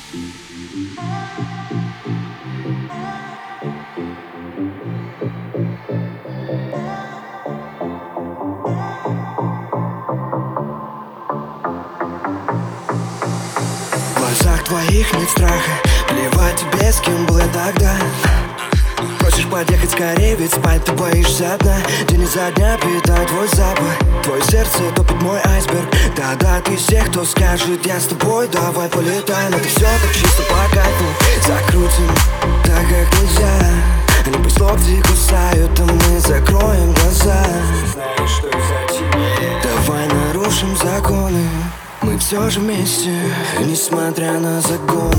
В глазах твоих нет страха, плевать тебе, с кем было тогда. Просишь подъехать скорее, ведь спать ты боишься одна. День изо дня питает твой запах. Твое сердце топит мой айсберг. Да-да, ты из тех, кто скажет: я с тобой, давай полетаем. Это все так чисто по кайфу. Закрутим так, как нельзя. Они по локти кусают, а мы закроем глаза. Знаешь, что за тебя? Давай нарушим законы. Мы все же вместе, несмотря на загоны.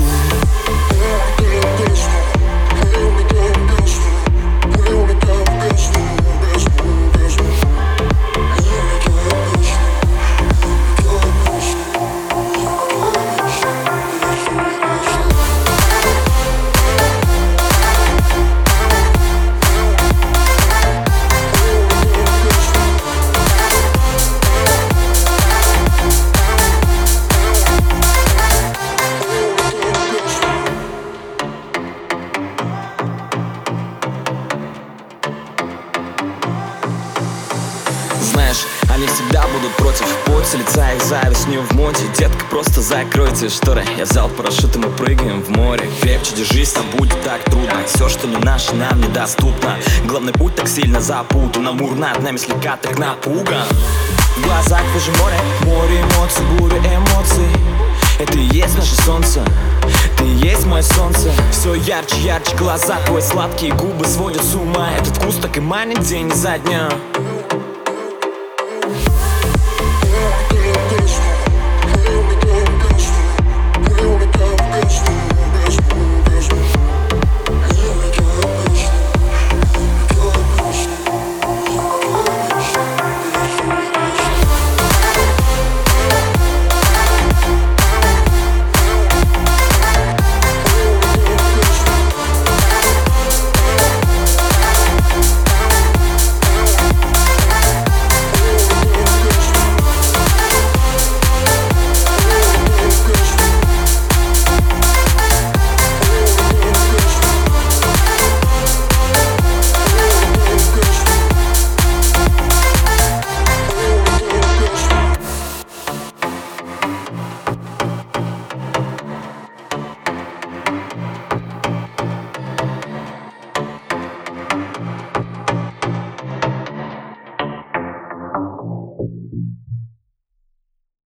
Знаешь, они всегда будут против. Пот с лица их завистью в моде. Детка, просто закройте шторы. Я взял парашют и мы прыгаем в море. Крепче держись, там будет так трудно. Все, что не наше, нам недоступно. Главный путь так сильно запутан. Амур над нами слегка так напуган. В глазах тоже море, море эмоций, буря эмоций. Это и есть наше солнце, ты и есть мое солнце. Все ярче, ярче глаза твои, сладкие губы сводят с ума. Этот вкус так и манит день изо дня.